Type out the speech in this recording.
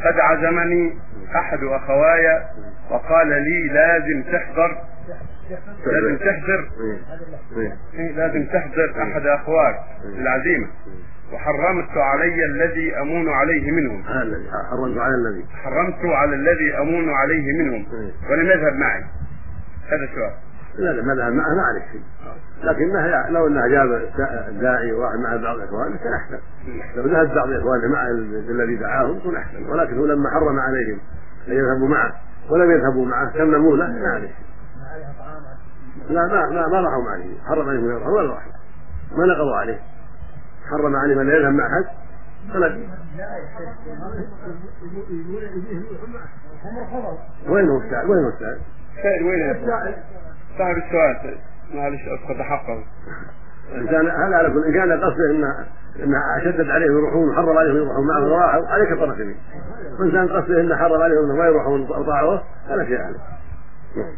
قد عزمني أحد أخوايا وقال لي لازم تحضر لازم تحضر أحد أخواك العزيمة، وحرمت علي الذي أمون عليه منهم. حرمت على الذي أمون عليه منهم ولم يذهب معي. هذا السؤال. لا مذهب معه ما عليه شيء، لكنها لو انها جاب الداعي واحد مع بعض اخوانه كان احسن. لو ذهب بعض اخوانه مع الذي دعاهم كان احسن، ولكنه لما حرم عليهم ان يذهبوا معه ولم يذهبوا معه كمموا له ما عليه شيء. لا ما راحوا عليه، حرم عليهم ولا واحد، ما نقضوا عليه، حرم عليه من يذهب مع احد فلا. وينه السائل؟ وين صاحب السؤال؟ معلش أسقط حقه. إن كان قصده إنها شدد عليهم يروحون وحرم عليهم يروحون معه وراحوا عليك طرف يمين، وإن كان قصده إنه حرم عليهم ما يروحون وطاعوه فلا شيء عليه.